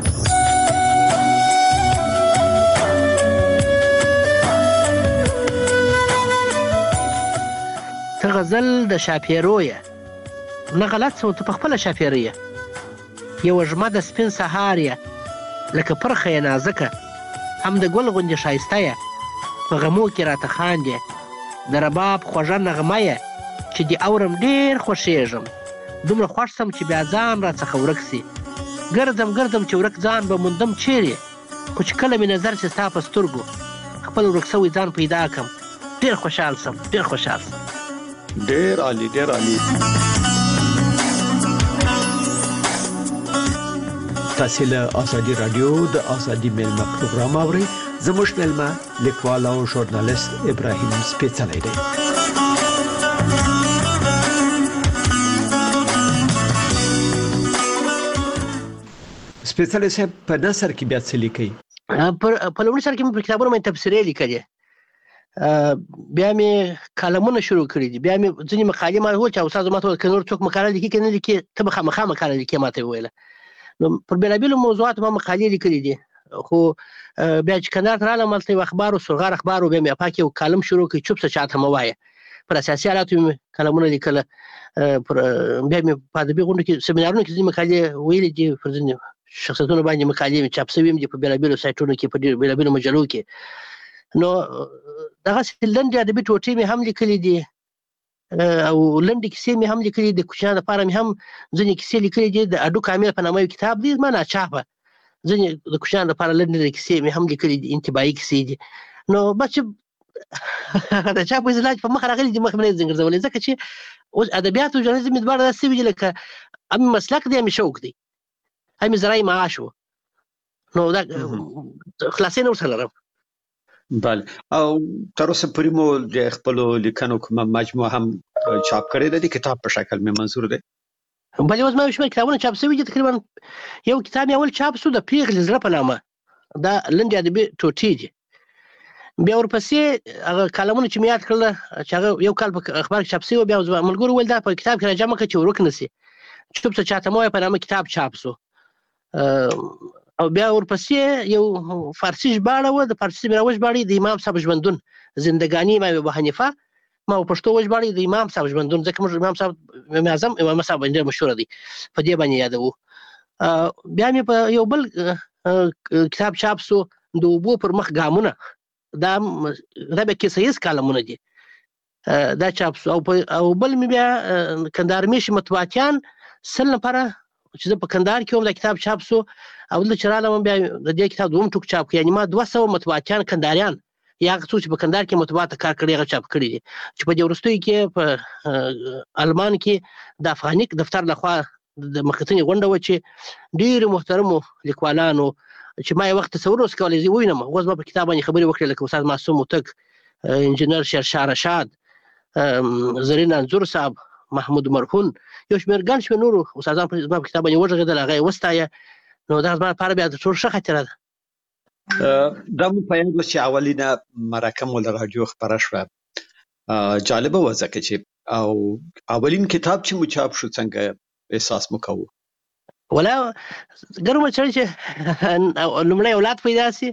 ته غزل د شاپیرو یې، نه غلط څه ته پخپله شاپیره یې، یوه ژمه د سپین سهار یې، لکه پرخه یې نازکه، هم د ګل غوندې ښایسته یې، په غمو کې راته خاندې، د رباب خوږه نغمه یې، چې دې اورم ډېر خوښېږم، دومره خوښ سم چې بیا ځان را څخه ورک سي، ګرځم ګرځم چې ورک ځان به موندم چیرې، خو چې کله مې نظر چې ستا په سترګو خپل ورک سوی ځان پیدا کړم، ډېر خوشحال سم، ډېر خوشحال سم. ډېر عالي، ډېر عالي. تاسو له ازادي رادیو د ازادي ملما پروګرام اورئ. زموږ ملما لیکوال او ژورنالیست ابراهیم سپېڅلی دی. سپېڅلی صاحب په نثر کې بیا څه لیکئ؟ په لومړي سر کې مې پر کتابونو باندې تبصرې لیکلې، بیا مې کالمونه شروع کړي دي، بیا مې ځینې مقالې ما وویل چې استاد ما ته وویل که نور څوک مقاله لیکي که نه لیکي ته به خامخا مقاله لیکې، ما ته یې وویله. نو پر بېلابېلو موضوعاتو ما مقالې لیکلي دي، خو بیا چې کندهار ته رالم هلته یو اخبار و، سرغار اخبار و، بیا مې اپا کې یو کالم شروع کړي، چوپ شه چاته مه وایه، پر اساسي حالاتو مې کالمونه لیکله. بیا مې په ادبي غونډو کې سیمینارونو کې ځینې مقالې ویلې دي، پر ځینې شخصیتونو باندې مقالې مې چاپ شوي دي په بېلابېلو سایټونو کې، په بېلابېلو مجلو کې. نو دغسې لنډې ادبي ټوټې مې هم لیکلي دي او لنډې کیسې مې هم لیکلي دي، د کوچنیانو لپاره مې هم ځینې کیسې لیکلي دي، د اډو کامل په نامه یو کتاب دی زما ناچاپه، ځینې د کوچنیانو لپاره لنډې کیسې مې هم لیکلي دي، انتباهي کیسې دي. نو بس چې د چا په اصطلاح په مخه راغلي دي مخ مې نه ځنګرځولې، ځکه چې اوس ادبیات او ژورنالیزم مې دواړه داسې وي لکه هم مسلک دی هم شوق دی، هم زرعي معاش و، نو دا خلاصې نه ورسره لرم. بله، او تر اوسه پورې مو د خپلو لیکنو کومه مجموعه هم چاپ کړې ده، د کتاب په شکل مې منظور دی؟ بله، اوس ما یو شمېر کتابونه چاپ شوي دي، تقریبا یو کتاب مې اول چاپ شو د پیغلې زړه په نامه، دا لنډې ادبي ټوټې دي. بیا ورپسې هغه کالمونه چې مې یاد کړله چې هغه یو کال په اخبار کې چاپ شوي، بیا زما ملګرو وویل دا په کتاب کې راجمع کړه چې ورک نه سي، چوپ شه چاته مه وایه په نامه کتاب چاپ شو. او بیا ورپسې یو فارسي ژباړه وه، د فارسي مې راوژباړې د امام صاحب ژوندون، زندګاني امام ابو حنیفه، ما په پښتو وژباړې د امام صاحب ژوندون، ځکه موږ امام صاحب امام اعظم امام صاحب باندې ډېر مشهوره دی، په دې باندې یادوو. بیا مې په یو بل کتاب چاپ شو د اوبو پر مخ ګامونه، دا دا بیا کیسه ییز کالمونه دي، دا چاپ شو. او بل مې بیا کندهار میشي مطبوعاتیان سل نفره چې زه په کندهار کې وم دا کتاب چاپ شو، او دلته چې رالم بیا د دې کتاب دوم ټوک چاپ کړ، یعنې ما دوه سوه مطبوعاتیان کندهاریان یا هغه څوک چې په کندهار کې مطبوعات کار کړی هغه چاپ کړي دي چې په دې وروستیو کې په المان کې د افغانیک دفتر لخوا د مخکتنې غونډه و چې ډېر محترمو لیکوالانو چې ما یو وخت تصور اوس کولی زه ووینم اوس ما په کتاب باندې خبرې وکړې لکه استاد معصوم هوتک انجینر شیرشاه رشاد زرین انځور صاحب محمود مرهون یو شمېر ګڼ شمېر نورو استادان په زما په کتاب باندې وغږېدل هغه یې وستایه نو دا زما لپاره بیا ټول ښه خاطره ده دا مو په یاد چې اولینه مرکه مو له راډیو خپره شوه جالبه وه ځکه چې او اولین کتاب چې مو چاپ شو څنګه احساس مو کوو ولا ګرمه چړې چې لومړی اولاد پیدا سي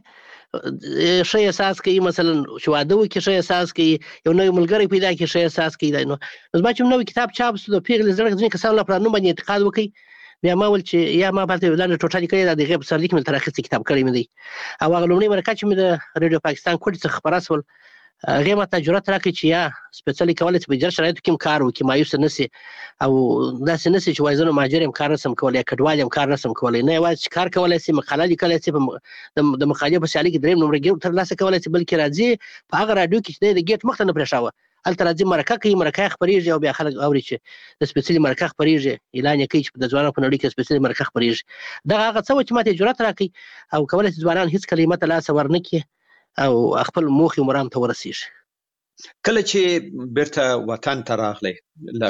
ښه احساس کوي مثلا چې واده وکړي ښه احساس کوي یو نوی ملګری پیدا کړي ښه احساس کوي نو زما چې نوی کتاب چاپ شو د پیغلې زړه ځینې کسانو لپاره نوم باندې اعتقاد وکړي بیا ما ول چې یا ما پاتې ولانه ټوټه لیکلې ده دغه په سر لیک مې تر اخر کتاب کړی مې دی او هغه لومړی مرکه چې مې د رادیو پاکستان کوټ څخه خبره سول هغه ماته جرأت راکړي چې یا سپیشلی کولای چې په جر شرایطو کې کار وکړي مایوس نه سي او داسې نه سي چې وایي زه نو مهاجر یم کار نسم کولی یا کډوال یم کار نسم کولی نه یوازې چې کار کولی سي مقاله لیکلی سي د مقالې په سیالۍ کې درېیم نمره ترلاسه کولی سي بلکې راځي په هغه راډیو کې چې دی د ګیټ مخ ته نه پرېښاوه هلته راځي مرکه کوي مرکه خپرېږي او بیا خلک اوري چې د سپیشلي مرکه خپرېږي اعلان یې کوي چې د ځوانانو په نړۍ کې سپیشلي مرکه خپرېږي دغه هغه څه و چې ماته جرأت راکړي او کولی شي ځوانان هېڅ کله یې ماته لاس ورنه کړي او خپل موخې مرام ته ورسېږي کله چې بیرته وطن ته راغلی له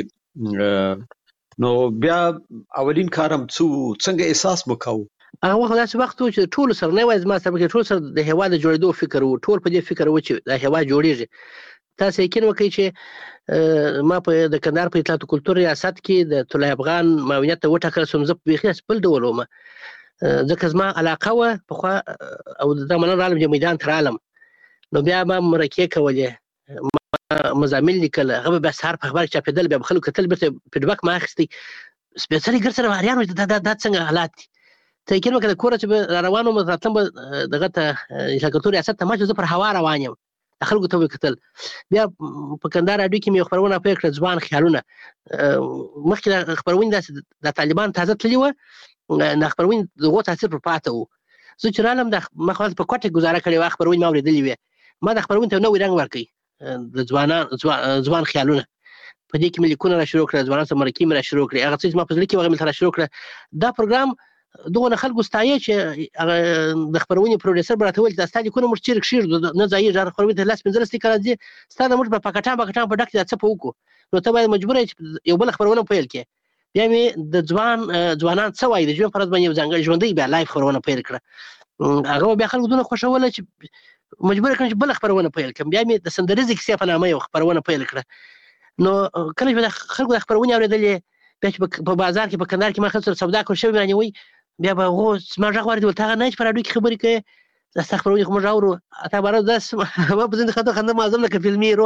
کوټې نو بیا اولین کارم څه څنګه احساس مو کوو هغه وخت داسې وخت و چې ټولو سره نه یوازې ما سره بلکې ټول سره د هېواد د جوړېدو فکر و ټول په دې فکر و چې دا هېواد جوړېږي تاسو یقین وکړئ چې ما په د کندهار په اطلاعات کلتور ریاست کې د طلوع افغان معاونیت ته وټاکل شوم زه بیخي بل ډول وم ځکه زما علاقه وه پخوا او د مننه رالم چې میدان ته رالم نو بیا ما مرکې کولې ما مضامین لیکل هغه به بیا سهار په اخبار کې چاپېدل بیا به خلکو کتل بیرته فیډبک ما اخیستی سپېڅلي ګر سره واریان دا دا څنګه حالات دي ته یقین وکړه د کوره چې به را روان وم راتلم به دغه ته اطلاعات کلتور ریاست ته ما چې زه پر هوا روان یم خلکو ته وکتل بیا په کندهار راډیو کې مې خبرونه پیل کړه ځوان خیالونه مخکې د خبرونې داسې د طالبان تازه تللي وه د خبرونې د هغو تاثیر پر پاته و زه چې رالم د ما خو په کوټه کې ګزاره کړې وه خبرونې ما اورېدلې وې ما د خبرونې ته نوی رنګ ورکوي د ځوانان ځوان خیالونه په دې کې مې لیکونه را شروع کړه ځوانانو سره مرکې مې را شروع کړې هغه څه چې ما په زړه کې وه هغه مې را شروع کړه دا پروګرام دغه خلکو ستایي چې د خبرونې پروډوسر به راته ویل دا ستا لیکونه موږ چېرې کښېږدو نه ځایېږي هغه خبرونې ته لس پنځلس لیکه راځي ستا د موږ په پاکټان پاکټان په ډک کې دا څه په وکړو نو ته باید مجبوره یې چې یو بله خبرونه پیل کړې بیا مې د ځوان ځوانان څه وایي د ژوند په ورځ باندې یو ځانګړی ژوندی بیا لایف خبرونه پیل کړه هغه بیا خلکو دونه خوښوله چې مجبوره کړم چې بله خبرونه پیل کړم بیا مې د سندریزې کیسې په نامه یو خبرونه پیل کړه نو کله چې د خلکو د خبرونې اورېدلې بیا چې په بازار کې په کندهار کې ما خلکو سره سودا کول شوي رانیوي بیا به هغو زما غږ واورېد ول ته هغه نه چې په راډیو کې خبرې کوې دا ستا خبرونې خو موږ اورو اته باره داسې ما په زنده خندا خندا معظم لکه فلمي هیرو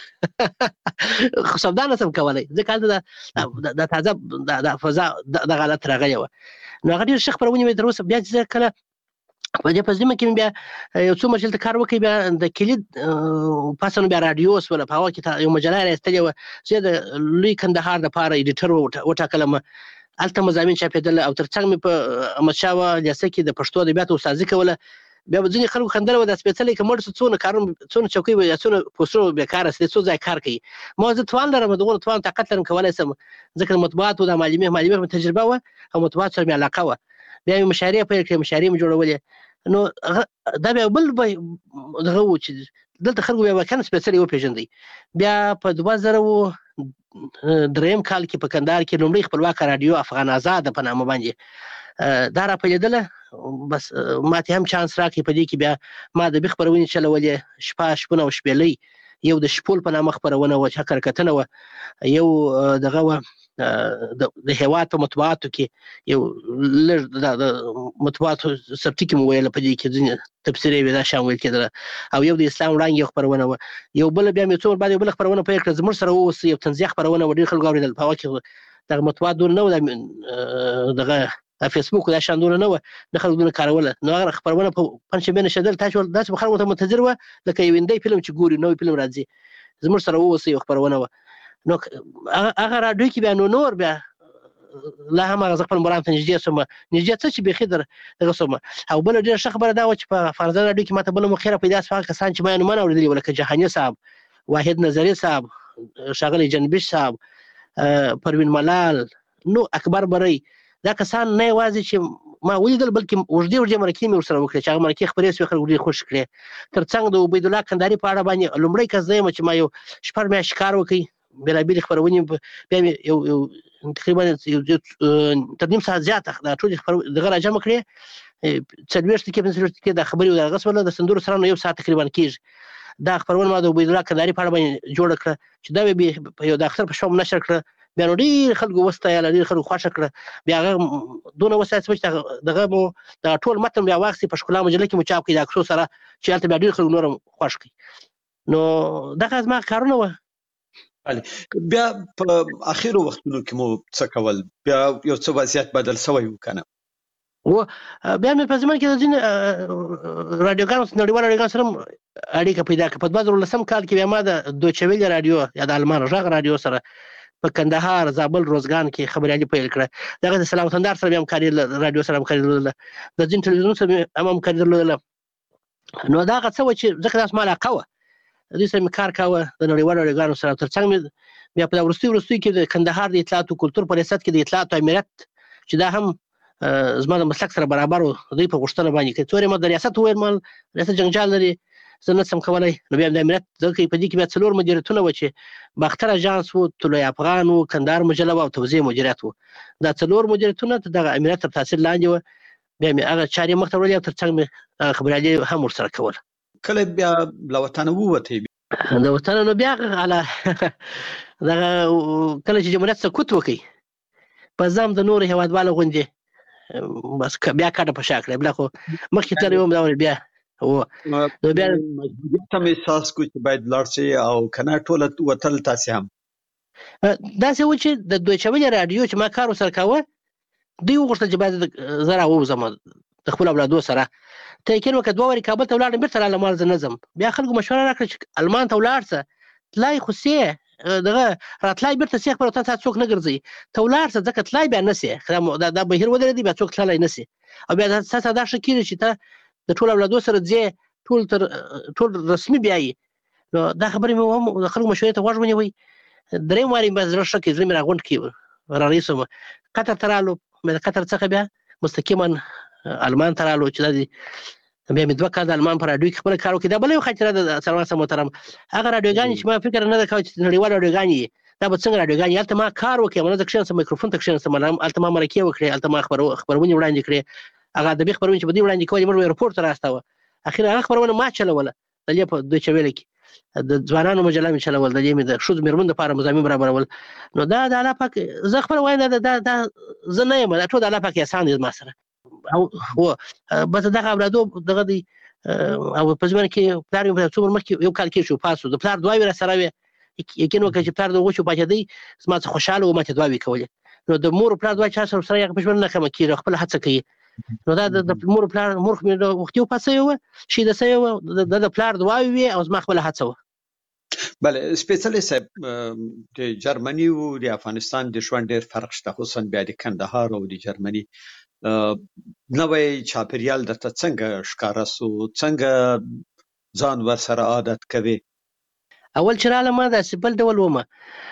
خو سودا نه شم کولی ځکه هلته د تازه د فضا دغه حالت راغلی وه نو هغه ډېر ښه خبرونې مې تر اوسه بیا چې زه کله په دې پزیمه کې بیا یو څو مجل ته کار وکړي بیا د کلید پاسه نو بیا راډیو سوله په هغه کې یو مجله یې راایستلې وه زه د لوی کندهار دپاره ایډیټر وټاکلم هلته مضامین چاپېدل او تر څنګ مې په احمدشاه لیسه کې د پښتو ادبیاتو استاذي کوله بیا به ځینې خلکو خندله وه دا سپېڅلی که مړ شو څونه کارونه څونه چوکۍ به یا څونه پوسټرونه بېکاره سي څو ځای کار کوي ما زه توان لرم دغونه توان طاقت لرم کولی شم ځکه د مطبوعاتو د معلمې معلمې مې تجربه وه او مطبوعاتو سره مې علاقه وه بیا مې مشاعرې پیل کړې مشاعرې مې جوړولې نو دا بیا بل به دغه و چې دلته خلکو بیا واقعا سپېڅلي وپېژندئ بیا په دوه زره درېیم کال کې په کندهار کې لومړی خپلواکه راډیو افغان آزاده په نامه باندې دا راپیلېدله بس ما ته هم چانس راکړي په دې کې بیا ما ادبي خپرونې چلولې شپه شپونه او شپېلۍ یو د شپول په نامه خپرونه وه چې حقرکتنه وه یو دغه وه د هېواد په مطبوعاتو کې یو لږ د مطبوعاتو سبتي کې مو ویله په دې کې ځینې تبصرې وې دا شیان ویل کېدله او یو د اسلام وړانګې یو خپرونه وه یو بله بیا مې څو ور بعد یو بله خپرونه پیل کړه زموږ سره واوسه یو طنزیه خپرونه وه ډېر خلکو اورېدل په هغه کې دغه مطبوعات دونه نه وه دغه فیسبوک دا شیان دونه نه وه نه خلکو دونه کاروله نو هغه خپرونه په پنجشنبې نشېدل تاسې داسې به خلکو ته منتظر وه لکه یو هندی فلم چې ګوري نوی فلم راځي زموږ سره واوسه یو خپرونه وه نو هغه راډیو کې بیا نو نور بیا لا هم هغه خپل مرام ته نږدې سوم نږدې څه چې بيخي در دغه سوم او بل ډېر ښه خبره دا و چې په فرض راډیو کې ماته بل مخیره پیدا شو کسان چې ما نه اورېدلي ولکه جهاني صاحب واحد نظری صاحب شاغلی جنبش صاحب پروین ملال نو اکبر بری دا کسان نه یوازې چې ما ولیدل بلکې وړدي وړدي مرکې مې ورسره وکړې چې هغه مرکې خبرې سوې خلک ډېر خوښ کړې ترڅنګ د عبید الله کندهاري په اړه باندې لومړی کس دی چې ما یو شپږ میاشتې کار وکړ بېلابېلې خپرونې بیا مې یو یو تقریبا تر نیم ساعت زیاته دا ټولې دغه راجمع کړې څلوېښت دقیقې پنځه څلوېښت دقیقې دا خبرې وې هغه شوله د سندرو سره نو یو ساعت تقریبا کېږي دا خپرونه ما د عبید الله کندهاري په اړه باندې جوړه کړه چې دا مې یو د اختر په شپه نشر کړه بیا نو ډېر خلکو وستایله ډېر خلکو خوښه کړه بیا هغه دونه وستایه چې دغه مو دغه ټول متن بیا واخیستې په ښکلا مجله کې مو چاپ کړي د عکسو سره چې هلته بیا ډېر خلکو نور هم خوښ کړي نو دغه زما کارونه وه بیا په اخرو وختونو کې مو څه کول بیا یو څه وضعیت بدل شوی و که نه و بیا مې په زمانه کې د ځینې راډیوګانو نړیوالو راډیوګانو سره اړیکه پیدا کړه په دوه زره لسم کال کې بیا ما د دویچه ویلې راډیو یا د المان غږ راډیو سره په کندهار زابل روزګان کې خبريالي پیل کړه دغه د سلام وطندار سره هم کاری راډیو سره هم کاری لرله د ځین ټلویزیون سره هم هم کاری لرله نو دا هغه څه و چې ځکه داس ما علاقه وه دوی سره مې کار کاوه د نړیوالو راډیوګانو سره ترڅنګ مې بیا په وروستي وروستي کې د کندهار د اطلاعات او کلتور په ریاست کې د اطلاعات او امنیت چې دا هم زما د مسلک سره برابر و دوی په غوښتنه باندې کې څورې ما د ریاست وویل مال ریاست جنجال لري زه نه شم کولی نو بیا د امنیت ځکه په دې کې بیا څلور مدیریتونه و چې باختر اژانس و طلوع افغان و کندهار مجله و او توزیع مدیریت و دا څلور مدیریتونه دغه امنیت تر تاثیر لاندې وه بیا مې هغه چارې مخته وړلې او ترڅنګ مې خبریالي هم ورسره کوله کله بیا له وطنه ووتې د وطنه نو بیا دغه کله چې جمهوریت سقوط وکړي په ځام د نورو هېوادوالو غوندې بس بیا کاټه په شا کړې بیا خو مخکې تللی وم دا بیا و نو بیا مجبوریت هم احساس کو چې باید لاړ شي او که نه ټوله وتل تاسې هم داسې و چې د دویچه ویلې راډیو چې ما کار ورسره کاوه دوی وغوښتل چې باید زه راووځم د خپلو اولادو سره ته یقین وکړه دوه وارې کابل ته ولاړم بېرته رالم مال زه نه ځم بیا خلکو مشوره راکړه چې المان ته ولاړ شه تلای خو سې دغه راتلای بېرته سې خبره تا څوک نه ګرځوي ته ولاړ شه ځکه تلای بیا نه سې دا بهیر ودرېدی بیا څوک تللی نه سې او بیا تاسو دا ښه کېږي چې ته د ټول اولادو سره ځې ټول تر ټول رسمي بیایي نو دا خبرې مې هم د خلکو مشورې ته غوږ ونیوئ درېیم وارې مې زړه ښه کړي زړه مې راغونډ کړي رارهي شوم قطر ته رالو مې د قطر څخه بیا مستقیما المان ته رالو چې دا دي بیا مې دوه کاله د المان په راډیو کې خپله کار وکړي دا بله یو خاطره ده سلمان صاحب محترم هغه راډیوګانې چې ما فکر نه ده کوی چې نړیوال راډیوګانې یې دا به څنګه راډیوګانې هلته ما کار وکړې ما نه زه کښېنستم میکروفون ته کښېنستم هلته ما مرکې وکړې هلته ما خپرونې وړاندې کړې هغه ادبي خپرونې چې به دوی وړاندې کولې موږ به یې رپورټ ته رااستاوه اخر هغه خپرونه ما چلوله د دې په دویچه ویله کې د ځوانانو مجله مې چلول د دې مې د ښځو مېرمنو دپاره مضامین برابرول نو دا د الله پاک زه خپله وایم دا دا زه نه یم دا ټول د الله پاک احسان دی زما سره او بس دغه اولادو دغه دی او په ځمانه کې پلار مې په څو عمر مخکې یو کال کې شو پاس د پلار دعاوې راسره وې یقین وکړه چې پلار د وچو پاچېدی زما څه خوشحاله و ما ته دعاوې کولې نو د مور پلار دعا چا سره سره یې په ژوند نه کمه کېږي خپله هڅه کوي نو دا د مور پلار مور خو مې وختي وپاڅوی وه شهیده سوی وه د د پلار دعاوې وې او زما خپله هڅه وه بله سپېڅلی صاحب د جرمني او د افغانستان د ژوند ډېر فرق شته خصوصا بیا د کندهار او د جرمني نوی چاپېریال درته څنګه ښکاره سو څنګه ځان ورسره عادت کوې اول چې رالم ما داسې بل ډول ومه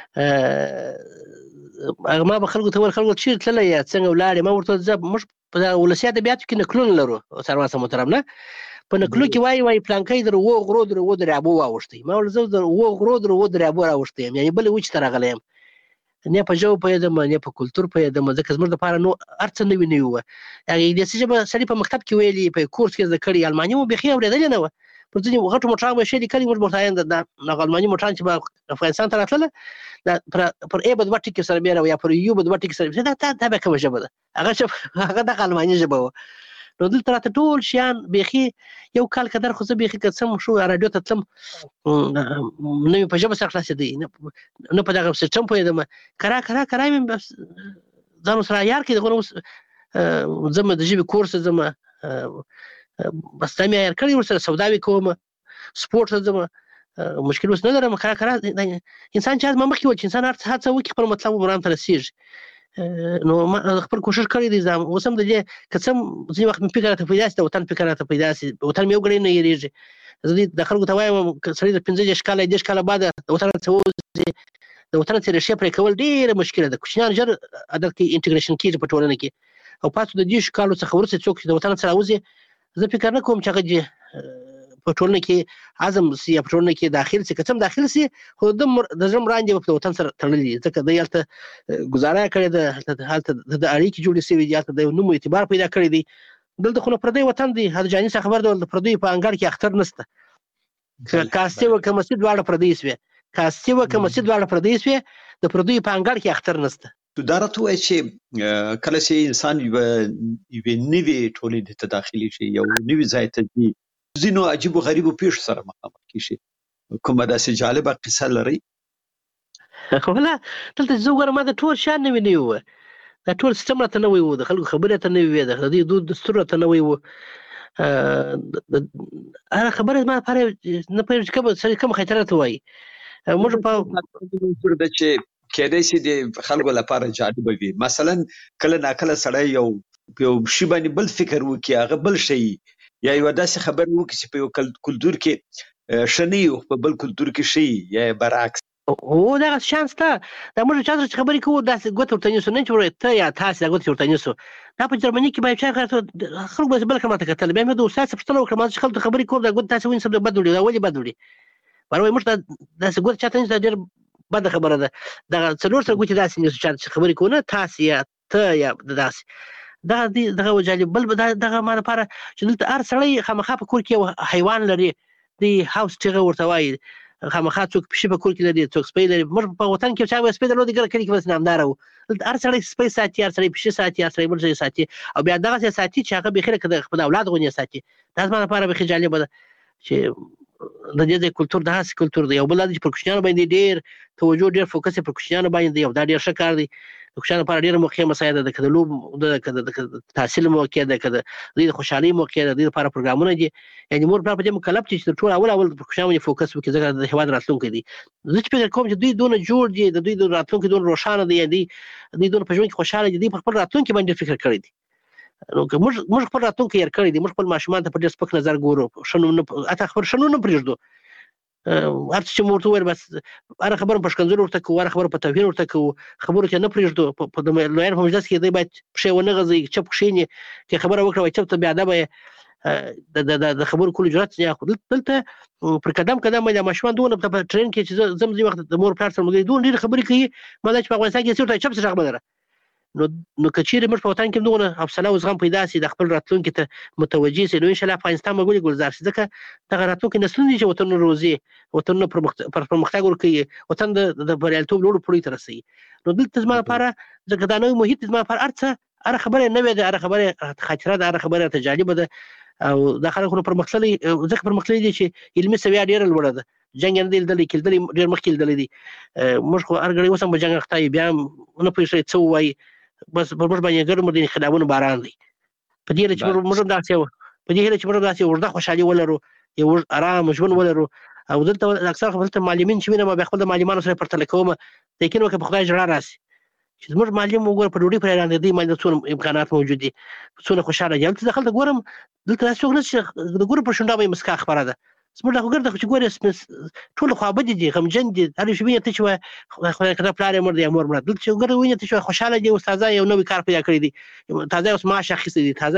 ما به خلکو ته ویل خلکو چېرې تللی یا څنګه ولاړې ما ورته ویل زه موږ په ولسي ادبیاتو کې نکلونه لرو سروان صاحب محترم نه په نکلو کې وایي وایي پلانکی در اوو غرو در اوو دریابو واوښتی ما ویل زه د اوو غرو در اوو دریابو راوښتی یم یعنې بلې وچې ته راغلی یم نه په ژبه پوهېدم نه په کلتور پوهېدم ځکه زموږ دپاره نو هر څه نوي نوي وه هغې انګلیسي ژبه سړي په مکتب کې ویلي په کورس کې زده کړي الماني مو بیخي اورېدلې نه وه پر ځینې غټو موټران به یې ښې لیکلي موږ ورته وایو د هغه الماني موټران چې به افغانستان ته راتلله پر ای به دوه ټکي سره بیا یا پر یو به دوه ټکي سره دا دا بیا کومه ژبه ده هغه هغه دغه الماني ژبه وه نو دلته راته ټول شیان بیخي یو کال قدر خو زه بیخي که څه شو راډیو ته تلم نه مې په ژبه سره خلاصېدی نه په دغه سیسټم پوهېدم کرا کرا کرا مې ځان ورسره عیار کړي دغه اوس ځم د ژبې کورس ته ځم بس دا مې عیار کړي ورسره سوداوې کوم سپورټ ته ځم مشکل اوس نه لرم کرا کرا انسان چې زما مخکې و چې انسان هر څه هڅه وکړي خپل مطلب مرام ته رسېږي نو ما خپل کوشش کړی دی زم اوس هم د دې کڅم ځینې وخت مې فکر راته پیدا شي د وطن فکر راته پیدا شي وطن مې وګړي نه یریږي زه دې د خلکو ته وایم سړی د پنځه دېرش کاله دېرش کاله بعد د وطن څخه وځي د وطن څخه ریښې پرې کول ډېره مشکله ده کوچنیان ژر عادت کې انټیګریشن کېږي په ټولنه کې او پاتې د دېرشو کالو څخه وروسته څوک چې د وطن څخه راوځي زه فکر نه کوم چې هغه په ټولنه کې عزم سي یا په ټولنه کې داخل سي که څه داخل سي خو د د ژوند وړاندې په وطن سره تړلي ځکه د یالته گزاره کړې ده هلته د اړیکې جوړې شوې دي هلته د نوم اعتبار پیدا کړی دی دلته خو پردی وطن دی هر جاني څخه خبر ده د پردی په انګړ کې اختر نشته کاسته و که مسجد واړه پردی سوی کاسته و که مسجد واړه پردی سوی د پردی په انګړ کې اختر نشته تو دا راته وایي چې کله چې انسان یوې نوې ټولنې ته داخلي شي یو نوي ځای ته ځي ځینو عجیبو غریبو پیښو سره مخامخ کیږي کومه داسې جالبه قصه لري ولا دلته زه وګورم ما د ټول شان نوی نه وو دا ټول سیستم راته نوی وو د خلکو خبرې ته نوی وې د دې دود دستور راته نوی وو هغه خبره ما لپاره نه پوهېږم چې کوم سړی کوم خطر راته وایي موږ په د چې کېدای شي د خلکو لپاره جالبه وي مثلا کله ناکله سړی یو یو شی باندې بل فکر وکړي هغه بل شي یا یو داسې خبر وکړي چې په یو کلتور کې شنی او په بل کلتور کې شي یا برعکس او دا شانس ته دا موږ چې خبرې کوو داسې ګوت ورته نیسو نه چې ته یا تاسو دا ګوت ورته نیسو دا په جرمني کې باید چې خلک به بل کلمه کتل بیا مې د استاد پښتنه وکړم چې خلک خبرې کوو دا ګوت تاسو وینئ چې بد وړي دا ولې بد وړي باندې موږ داسې ګوت چاته نه ډېر بد خبره ده دا څلور سره ګوت داسې نیسو چې خبرې کوو نه تاسو یا ته یا داسې دا دغه وجالي بل دغه ما لپاره چې دلته هر سړی خامخا په کور کې حیوان لري د هاوس ټیغه ورته وایي خامخا څوک پښې په کور کې لري څوک سپی لري موږ په وطن کې چا وایي سپی درلود ګر کړي کې بس نامدار وو هر سړی سپی ساتي هر سړی پښې ساتي هر سړی بل ځای ساتي او بیا دغه ساتي چې هغه بخیره کده خپل اولاد غونې ساتي دا زما لپاره به جالب ده چې د دې د کلچر داسې کلچر دی یو بل د پرکشنانو باندې ډیر توجه ډیر فوکس پرکشنانو باندې یو دا ډیر ښه کار دی د کشانو لپاره ډیر مخکې مسایل ده کده لوب د کده تحصیل موقع ده کده د خوشحالي موقع ده د لپاره پروګرامونه دي یعنی مور په دې مکلف چې ټول اول اول پرکشنانو باندې فوکس وکړي ځکه د هواد راتلونکي دي زه چې فکر کوم چې دوی دونه جوړ دي د دوی د راتلونکي دونه روښانه دي یعنی دوی دونه په ژوند کې خوشاله دي په خپل راتلونکي باندې فکر کړی دي نو موږ موږ خپل راتلونکي یې کړی دي موږ خپل ماشومان ته په ډېر سپک نظر ګورو شنو نه اته خبر شنو نه پرېږدو هر چې مورته وایي بس هر خبره په شکنځل ورته کوو هر خبره په توهین ورته کوو خبرو ته نه پرېږدو په لویان په مجلس کې دی باید پښې ونه غځي چپ کښېني چې خبره وکړه وایي چپ ته بې ادبه د خبرو کولو جرأت نه اخلو دلته پر قدم قدم باندې ماشومان دونه په ټرین کې چې زم ځي وخت د مور پلار سره ملګري دونه ډېرې خبرې کوي ما دا چې په افغانستان کې څه چپ څه غږ لره نو نو کچېرې موږ په وطن کې دونه حوصله او زغم پیدا سي د خپل راتلونکي ته متوجي سي نو ان شاء الله افغانستان به ګلې ګلزار شي ځکه دغه راتلونکي نسلونه چې وطن روزي وطن پرمختګ ورکوي وطن د بریالیتوب لوړو پوړیو ته رسوي نو دلته زما لپاره ځکه دا نوی محیط زما لپاره هر څه هر خبره نوې ده هر خبره خاطره ده هر خبره ته جالبه ده او دا خلکو پرمختللي ځکه پرمختللي دي چې علمي سویه ډېره لوړه ده جنګ نه دی لیدلی کېدلې ډېر مخکې لیدلی دي موږ خو هر ګړی اوس هم په جنګ اخته یو بیا هم ونه پوهېږي څه ووایي بس پر موږ باندې ګرم د انقلابونو باران دی په دې چې موږ هم داسې په دې هیله چې موږ داسې اوږده خوشحالي ولرو یو ارام ژوند ولرو او دلته اکثر خو دلته معلمین چې وینم بیا خپل د معلمانو سره پرتله کوم لیکن وکړه په خدای جړه راسي چې زموږ معلم وګوره په ډوډۍ پرې وړاندې دی باندې څونه امکانات موجود دي څونه خوشحاله دي دلته دخل ته ګورم دلته داسې څوک نشته د ګورم پر شونډه باندې مسکا خپره ده زموږ دغه ګرده چې ګورې ټول خوابدي دي غمجن دي هر یو شی ویني ته چې خدای کړه پلار یې مړ دی مور مړه دلته چې ګورې ویني ته چې خوشحاله دي استاده یو نوی کار پیدا کړی دي تازه اوس معاش اخیستی دي تازه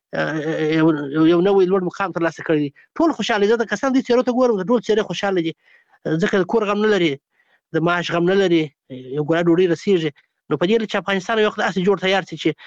یو نوی لوړ مقام ترلاسه کړی دي ټول خوشحاله دي د کسان دي څېرو ته ګورم ټول څېرې خوشحاله دي ځکه کور غم نه لري د معاش غم نه لري یو ګوره ډوډۍ رسېږي نو په دې چې افغانستان یو وخت داسې جوړ تیار شي چې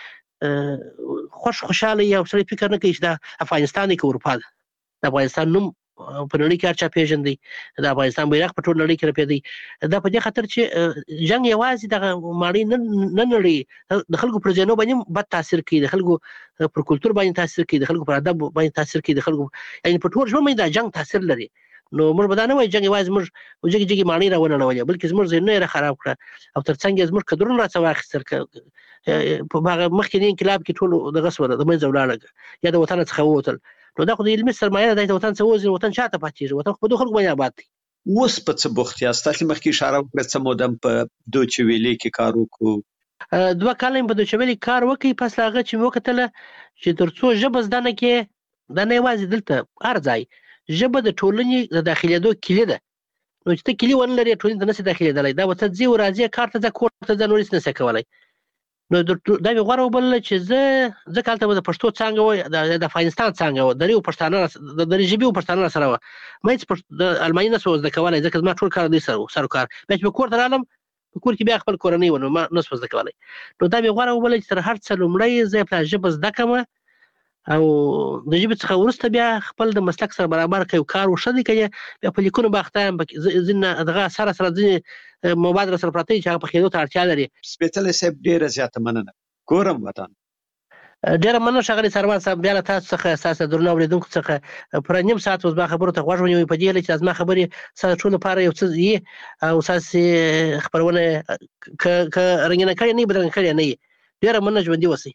خوش خوشحاله یو سړی فکر نه کوي چې دا افغانستان دی که اروپا ده د افغانستان نوم په نړۍ کې هر چا پېژندي د افغانستان بیرغ په ټول نړۍ کې رپېدی دا په دې خاطر چې جنګ یوازې دغه ماڼۍ نه نړوي د خلکو پر ذهنو باندې بد تاثیر کوي د خلکو پر کلتور باندې تاثیر کوي د خلکو پر ادب باندې تاثیر کوي د خلکو یعنې په ټول ژوند باندې دا جنګ تاثیر لري نو موږ به دا نه وایو جنګ یوازې موږ جګې جګې ماڼۍ راونړولې بلکې زموږ ذهنونه یې خراب کړه او تر څنګ یې زموږ قدرونه راڅه واخیستل په هغه مخکې انقلاب کې ټول دغه سوله د منځه ولاړه یا د وطن څخه ووتل نو دا خو د علمي سرمایه ده د وطن څخه وځي وطن چاته پاتېږي وطن خو په دغو خلکو باندې آباد دی اوس په څه بوخت یاست تاسو مخکې اشاره وکړه څه مودم په دوچ ویلې کې کار وکړو دوه کاله په دوچه ویلي کار وکړي. پس هغه چې مې وکتله چې تر څو ژبه زده نه کړې، دا نه یوازې دلته هر ځای ژبه د ټولنې د داخلېدو کلي ده. نو چې ته کلي ونه لرې ټولنې ته نشې داخلېدلی، دا به ته ځې و راځې کار ته ځه کور ته ځه نور هېڅ نشې کولی. نو دا مې غوره وبلله چې زه ځکه هلته به د پښتو څانګه وه، د افغانستان څانګه وه، دري پښتانه د دري ژبې پښتانه راسره وه. ما هېڅ د الماني نشو زده کولی ځکه زما ټول کار دوی سره و سر و کار. بیا چې په کور ته رالم په کور کې بیا خپل کورنۍ وه، نو ما نشو زده کولی. نو دا مې غوره وبلله چې تر هر څه لومړی زه یې ژبه زده کړم او د ژبې څخه وروسته بیا خپل د مسلک سره برابر که یو کار وښه دی که یې بیا په لیکونو به اخته یم. ځینې دغه سره سره ځینې مواد راسره پراته دي چې هغه پخېدو ته اړتیا لري. سپېڅلی صاحب ډېره زیاته مننه. کورم وطن. ډېره مننه ښاغلي سروان صاحب، بیا له تاسو څخه ستاسو درنو اورېدونکو څخه پوره نیم ساعت اوس زما خبرو ته غوږ ونیوئ په دې هیله چې زما خبرې ستاسو ټول لپاره یو څه وي او ستاسې خپرونه که رنګینه کړې نه وي بدرنګه کړې نه وي. ډېره مننه، ژوندي اوسئ.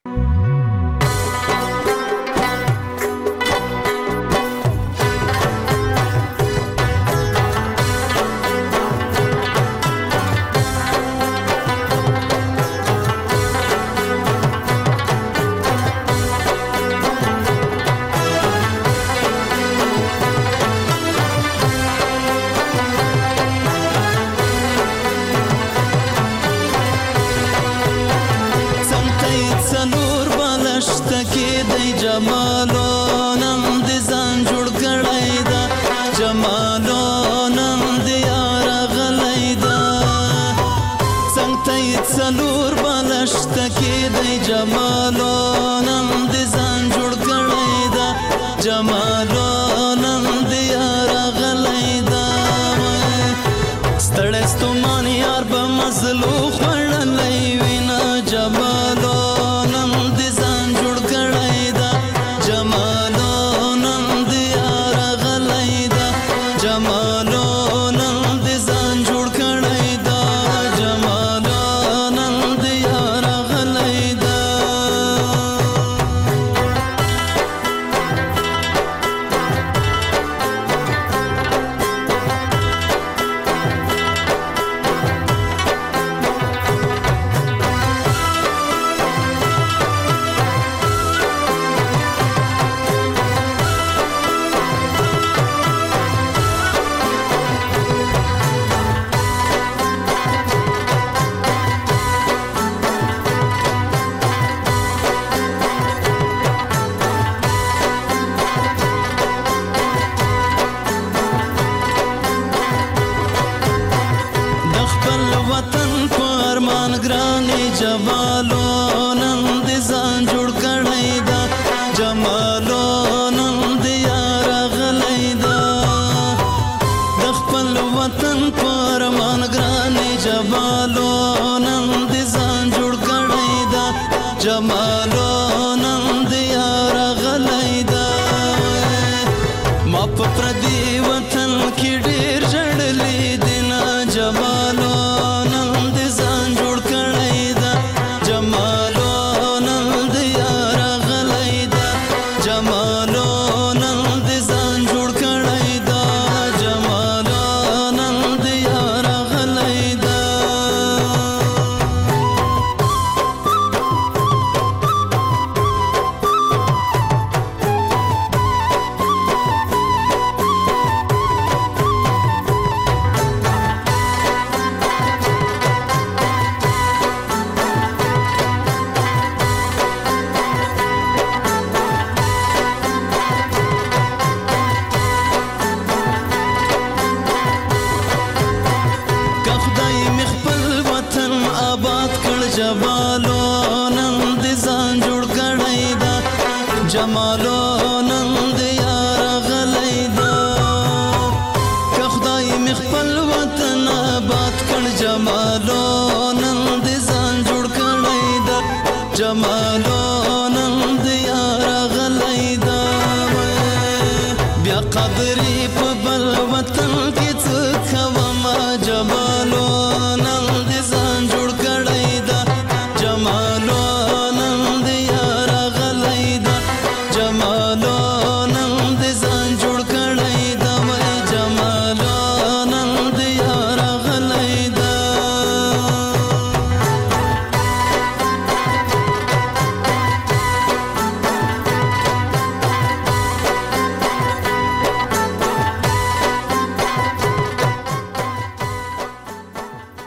جمال